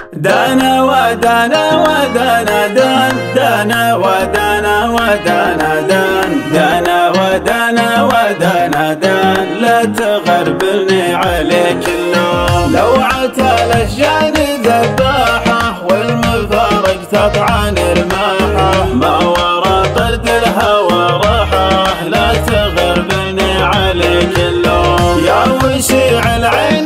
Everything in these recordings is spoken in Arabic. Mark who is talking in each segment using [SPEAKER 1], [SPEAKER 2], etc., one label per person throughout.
[SPEAKER 1] دانا ودانا ودانا دان دانا ودانا ودانا دان دانا ودانا ودانا دان لا تغربلني عليك اللوم لوعة الاشجان ذباحة والمفارق تطعن رماحة ما ورا طرد الهوى راحة لا تغربلني عليك اللوم يا وسيع العين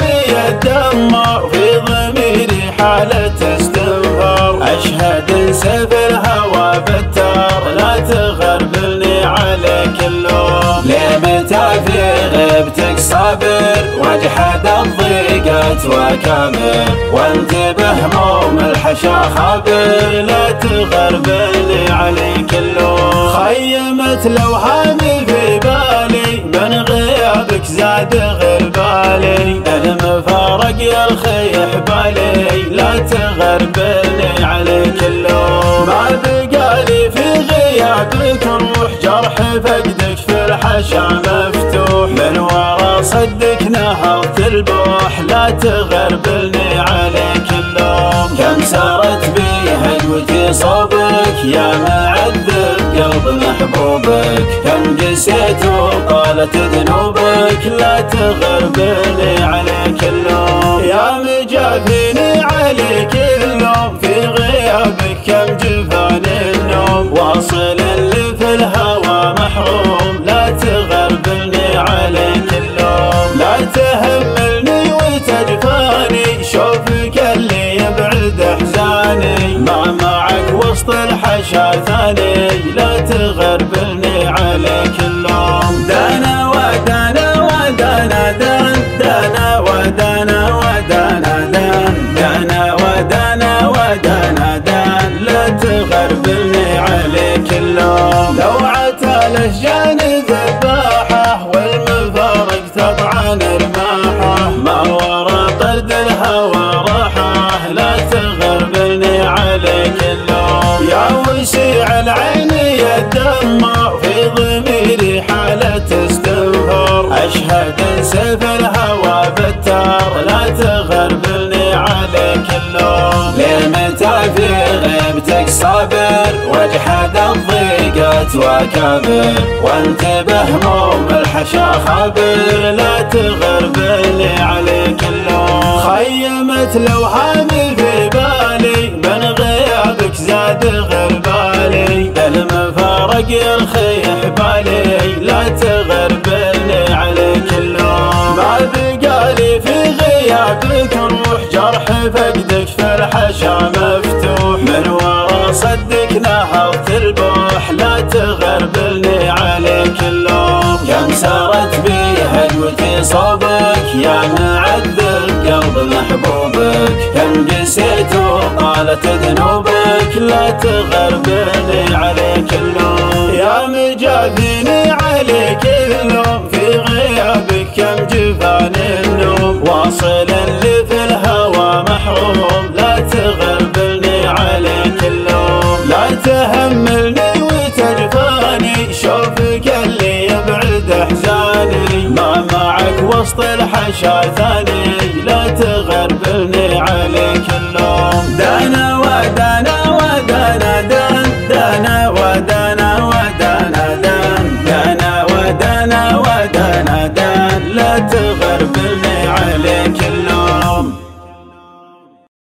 [SPEAKER 1] يدمر في ضميري حالة استنفار أشهد سيف الهوى بتار لا تغربلني عليك اللوم ليه متى في غيبتك صابر واجحد الضيقات وكامر وانتبه هموم الحشا خابر لا تغربلني عليك اللوم خيمت لوهامي في بالي من غيابك زاد غير بالي المفارق يرخي حبالي لا تغربلني عليك اللوم ما بقالي في غيابك روح جرح فقدك في الحشا مفتوح من ورا صدك نهضت البوح لا تغربلني عليك اللوم كم سارت بي هجوتي صوبك يا معذب قلب محبوبك كم قسيت وطالت ذنوبك لا تغربلني عليك اللوم يا مجافيني عليك اللوم في غيابك كم جفان النوم واصل اللي في الهوى محروم لا تغربلني عليك اللوم لا تهملني وتجفاني شوفك اللي يبعد احزاني ما معك وسط الحشا ثاني لا تغربلني عليك اللوم دانا ودانا ودانا دان دانا ودانا ودانا دان دانا ودانا ودانا دان لا تغربلني عليك اللوم لوعة الاشجان ذباحة والمفارق تطعن رماحة ما ورا طرد الهوى راحة لا تغربلني عليك اللوم يا وسيع العين يدمر في ضميري حالة استنفار أشهد سيف الهوى بتار لا تغربلني عليك اللوم ليه متى في غيبتك صابر واجحد الضيقات وكابر وانتبه هموم الحشا خابر لا تغربلني عليك اللوم خيمت لوهامي في بالي من غيابك زاد غير بالي المفارق يرخي حبالي لا تغربلني عليك اللوم ما بقالي في غيابك روح جرح فقدك في الحشا مفتوح من ورا صدك نهضت البوح لا تغربلني عليك اللوم كم سارت بي هجوتي صوبك يا معذب قلب محبوبك كم قسيت وطالت ذنوبك لا تغربلني عليك اللوم يا مجافيني عليك اللوم في غيابك كم جفان النوم واصل اللي في الهوى محروم لا تغربلني عليك اللوم لا تهملني وتجفاني شوفك اللي يبعد احزاني ما معك وسط الحشا ثاني لا تغربلني عليك اللوم دانا ودانا ودانا دان دانا ودانا ودانا دان دانا ودانا ودانا دان لا